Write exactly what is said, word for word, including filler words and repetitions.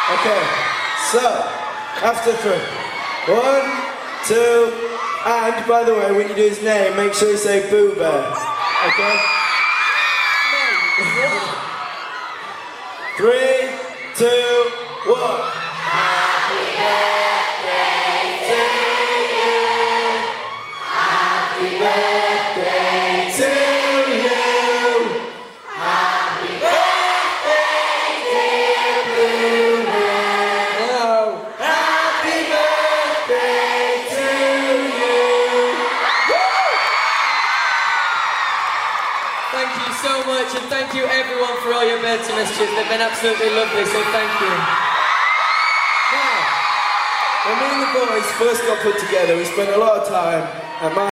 Okay, so, after three. One, two, and by the way, when you do his name, make sure you say Boo Bear. Okay? Three, two, one. Happy birthday to you. Happy birthday to you. Happy birthday, dear Bruno. Happy birthday to you. Thank you so much, and thank you everyone for all your birthday messages. They've been absolutely lovely, so thank you. Now, when me and the boys first got put together, we spent a lot of time at my